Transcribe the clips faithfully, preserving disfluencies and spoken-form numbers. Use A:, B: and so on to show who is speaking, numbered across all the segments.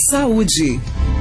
A: Saúde.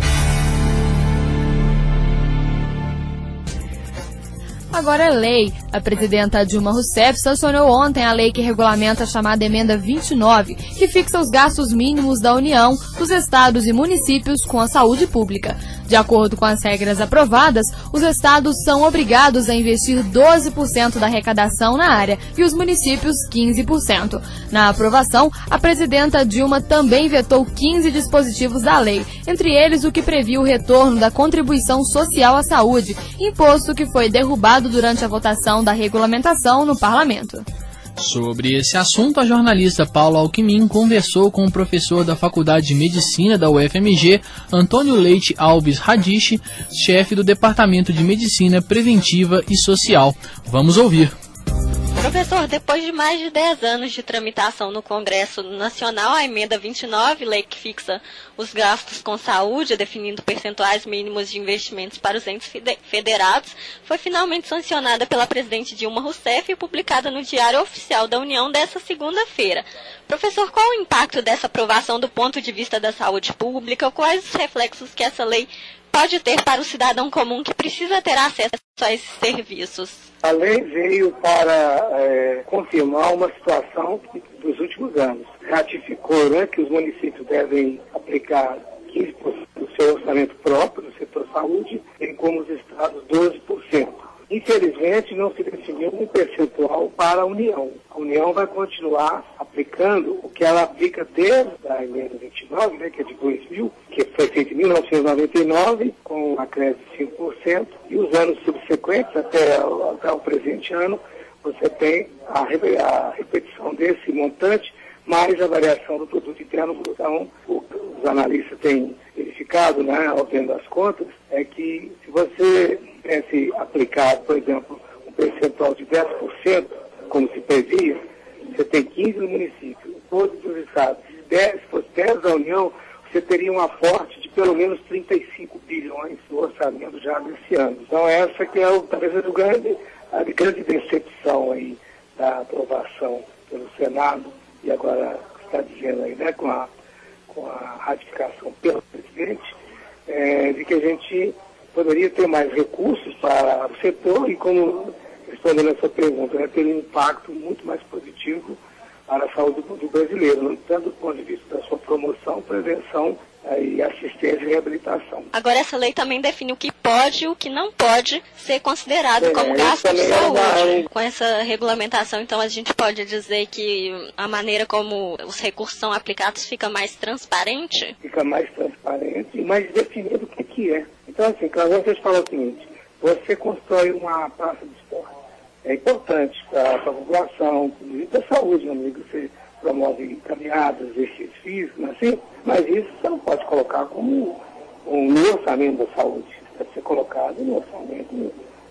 B: Agora é lei. A presidenta Dilma Rousseff sancionou ontem a lei que regulamenta a chamada Emenda vinte e nove, que fixa os gastos mínimos da União, dos estados e municípios com a saúde pública. De acordo com as regras aprovadas, os estados são obrigados a investir doze por cento da arrecadação na área e os municípios quinze por cento. Na aprovação, a presidenta Dilma também vetou quinze dispositivos da lei, entre eles o que previa o retorno da contribuição social à saúde, imposto que foi derrubado durante a votação da regulamentação no parlamento.
C: Sobre esse assunto, a jornalista Paula Alckmin conversou com o professor da Faculdade de Medicina da U F M G, Antônio Leite Alves Radiche, chefe do Departamento de Medicina Preventiva e Social. Vamos ouvir.
D: Professor, depois de mais de dez anos de tramitação no Congresso Nacional, a Emenda vinte e nove, lei que fixa os gastos com saúde, definindo percentuais mínimos de investimentos para os entes federados, foi finalmente sancionada pela presidente Dilma Rousseff e publicada no Diário Oficial da União desta segunda-feira. Professor, qual o impacto dessa aprovação do ponto de vista da saúde pública? Quais os reflexos que essa lei pode ter para o cidadão comum que precisa ter acesso a esses serviços?
E: A lei veio para é, confirmar uma situação dos últimos anos. Ratificou, né, que os municípios devem aplicar quinze por cento do seu orçamento próprio no setor saúde, bem como os estados doze por cento. Infelizmente, não se definiu um percentual para a União. A União vai continuar aplicando o que ela aplica desde a Emenda vinte e nove, né, que é de dois mil, que foi feita em mil novecentos e noventa e nove, com um acréscimo de cinco por cento, e os anos subsequentes, até, até o presente ano, você tem a, a repetição desse montante, mais a variação do produto interno bruto. Então, o, os analistas têm verificado, né, ao vendo as contas, é que se você tivesse aplicado, por exemplo, um percentual de dez por cento, como se previa, você tem quinze no município, todos os estados. Se dez, se fosse dez da União, você teria um aporte de pelo menos trinta e cinco bilhões no orçamento já desse ano. Então essa que é o, talvez o grande, a grande decepção aí da aprovação pelo Senado, e agora está dizendo aí, né, com a, com a ratificação pelo presidente, é, de que a gente poderia ter mais recursos para o setor e, como respondendo essa pergunta, né, ter um impacto muito mais positivo para a saúde do brasileiro, tanto do ponto de vista da sua promoção, prevenção e assistência e reabilitação.
D: Agora, essa lei também define o que pode e o que não pode ser considerado é, como gasto de saúde. É uma... Com essa regulamentação, então, a gente pode dizer que a maneira como os recursos são aplicados fica mais transparente?
E: Fica mais transparente e mais definido o que, que é. Então, assim, claro, vocês falam o seguinte, você constrói uma praça de esporte. É importante para a população, inclusive para a saúde, não digo que você promove caminhadas, exercícios físicos, assim, mas isso você não pode colocar como um, no orçamento da saúde. Deve ser colocado no orçamento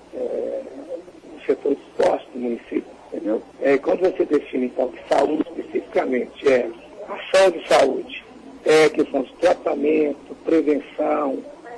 E: é, no setor de esporte do município, entendeu? É, quando você define, então, que saúde especificamente é ação de saúde, é questão de tratamento, prevenção,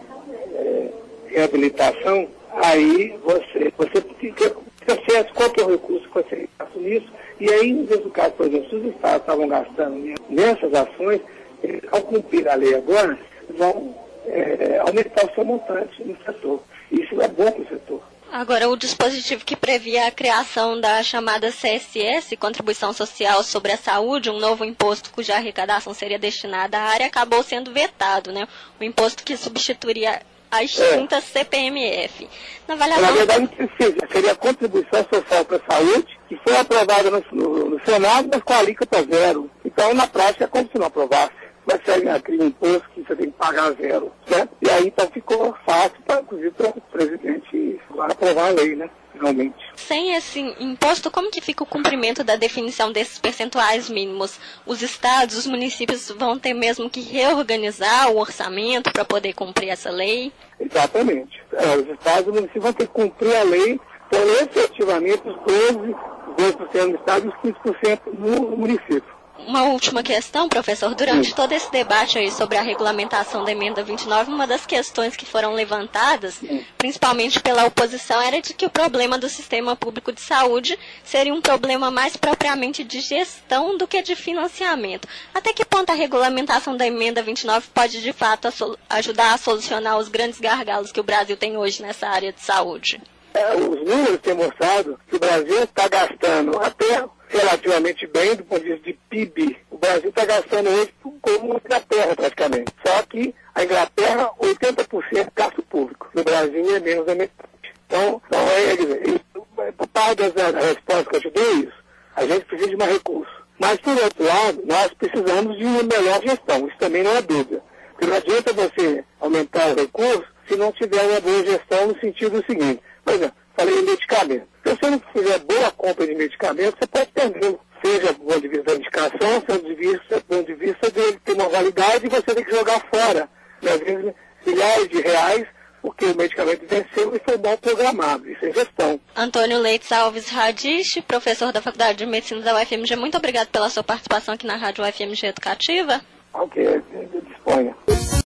E: é, reabilitação, aí você, você fica certo qual que é o recurso que você gasta nisso, e aí, no mesmo caso, por exemplo, se os estados estavam gastando nessas ações, eles, ao cumprir a lei agora, vão é, aumentar o seu montante no setor. Isso é bom para o setor.
D: Agora, o dispositivo que previa a criação da chamada C S S, Contribuição Social sobre a Saúde, um novo imposto cuja arrecadação seria destinada à área, acabou sendo vetado, né? O imposto que substituiria a extinta é. C P M F. Na, avaliação...
E: Na verdade, não precisa. Seria a contribuição social para a saúde, que foi aprovada no, no, no Senado, mas com a alíquota zero. Então, na prática, é como se não aprovasse. Vai ser aquele imposto que você tem que pagar zero, certo? E aí, então, ficou fácil, pra, inclusive, para o presidente agora aprovar a lei, né? Finalmente.
D: Sem esse imposto, como que fica o cumprimento da definição desses percentuais mínimos? Os estados, os municípios vão ter mesmo que reorganizar o orçamento para poder cumprir essa lei?
E: Exatamente. É, os estados e os municípios vão ter que cumprir a lei por efetivamente os doze por cento no estado e os quinze por cento no município.
D: Uma última questão, professor. Durante todo esse debate aí sobre a regulamentação da emenda vinte e nove, uma das questões que foram levantadas, principalmente pela oposição, era de que o problema do sistema público de saúde seria um problema mais propriamente de gestão do que de financiamento. Até que ponto a regulamentação da emenda vinte e nove pode, de fato, ajudar a solucionar os grandes gargalos que o Brasil tem hoje nessa área de saúde?
E: É, os números têm mostrado que o Brasil está gastando até relativamente bem do ponto de vista de P I B. O Brasil está gastando hoje como a Inglaterra praticamente. Só que a Inglaterra, oitenta por cento gasto público. No Brasil é menos da metade. Então, então é, quer dizer, por parte da, da resposta que eu te dei, isso, a gente precisa de mais recurso. Mas, por outro lado, nós precisamos de uma melhor gestão. Isso também não é dúvida. Porque não adianta você aumentar o recurso se não tiver uma boa gestão no sentido do seguinte. Por exemplo, falei em medicamento. Se você não fizer boa compra de medicamento, você pode perder, seja do ponto de vista da indicação, seja do vista, do ponto de vista de ter uma validade e você tem que jogar fora, né, às vezes, milhares de reais, porque o medicamento venceu e foi mal programado. Isso é gestão.
D: Antônio Leite Alves Radiche, professor da Faculdade de Medicina da U F M G, muito obrigado pela sua participação aqui na Rádio U F M G Educativa.
E: Ok.